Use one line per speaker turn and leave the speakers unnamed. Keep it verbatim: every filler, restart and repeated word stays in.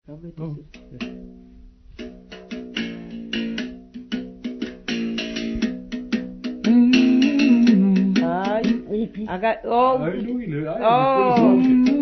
How many is it? I got oh
I do it. I
oh